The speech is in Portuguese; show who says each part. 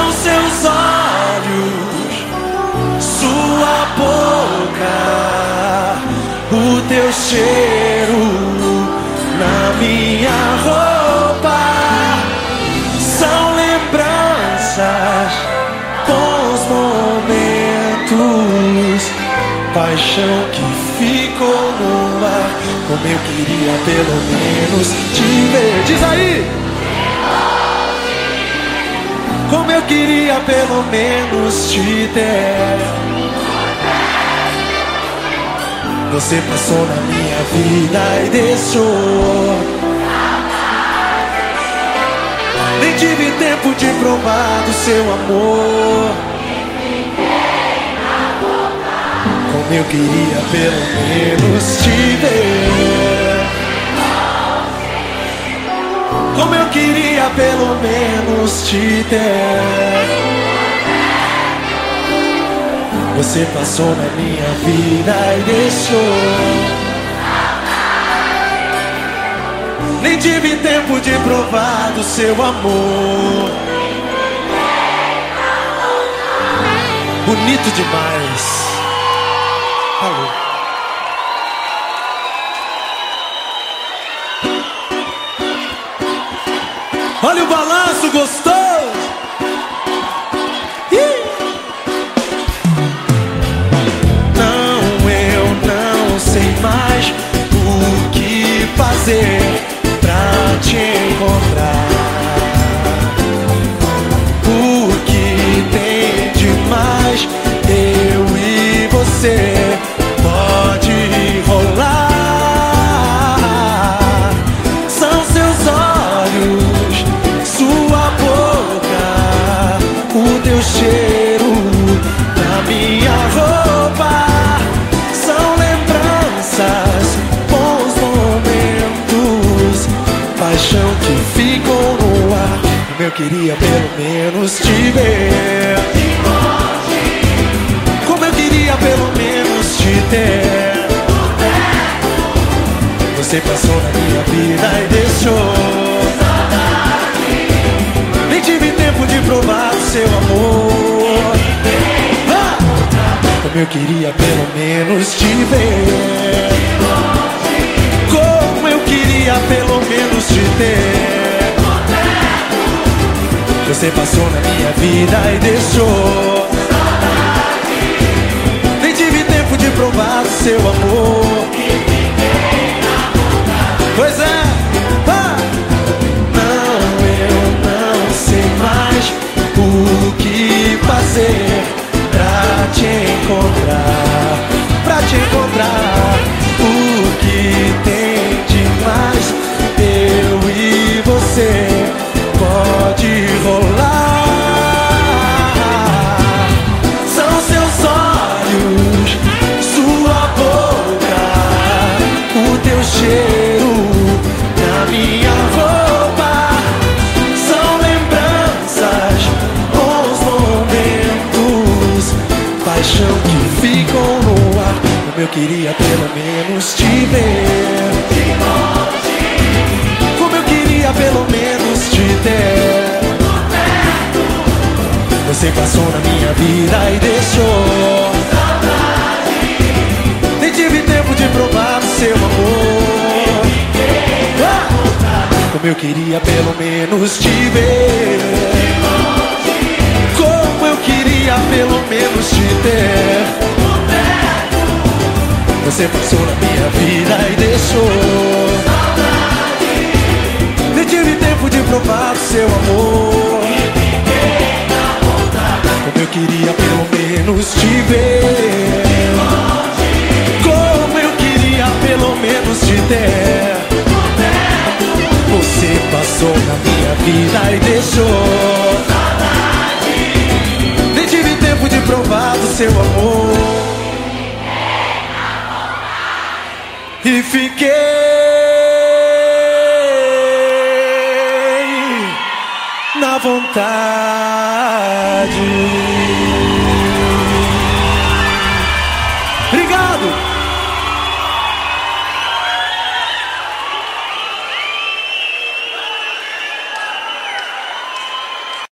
Speaker 1: São seus olhos, sua boca, o teu cheiro na minha roupa. São lembranças, bons momentos, paixão que ficou no ar. Como eu queria pelo menos te ver. Diz aí! Como eu queria pelo menos te ter. Você passou na minha vida e deixou. Nem tive tempo de provar do seu amor. Como eu queria pelo menos te ver. Como eu queria pelo menos te ter. Você passou na minha vida e deixou. Nem tive tempo de provar do seu amor. Bonito demais. Alô. Olha o balanço gostoso. Não, eu não sei mais o que fazer pra te encontrar. O que tem de mais eu e você pode rolar. São seus olhos, sua boca, o teu cheiro na minha roupa. São lembranças, bons momentos, paixão que ficou no ar. Como eu queria pelo menos te ver. Como eu queria pelo menos te ter. Você passou na minha vida e deixou. Nem tive tempo de provar o seu amor. Como eu queria pelo menos te ver. Como eu queria pelo menos te ter. Você passou na minha vida e deixou. Nem tive tempo de provar o seu amor. Pois é. Não, eu não sei mais o que fazer pra te encontrar. Pra te encontrar. O que tem de mais eu e você pode rolar. São seus olhos, sua boca, o teu cheiro na minha roupa. São lembranças, bons momentos, paixão que ficou no ar. Como eu queria pelo menos te ver. Como eu queria pelo menos te ter. Você passou na minha vida e deixou. Nem tive tempo de provar o seu amor. Como eu queria pelo menos te ver. Como eu queria pelo menos te ter. Você passou na minha vida e deixou. Nem tive tempo de provar o seu amor. Como eu queria pelo menos te ver. Como eu queria pelo menos te ter. Você passou na minha vida e deixou. Nem tive tempo de provar do seu amor. E fiquei na vontade.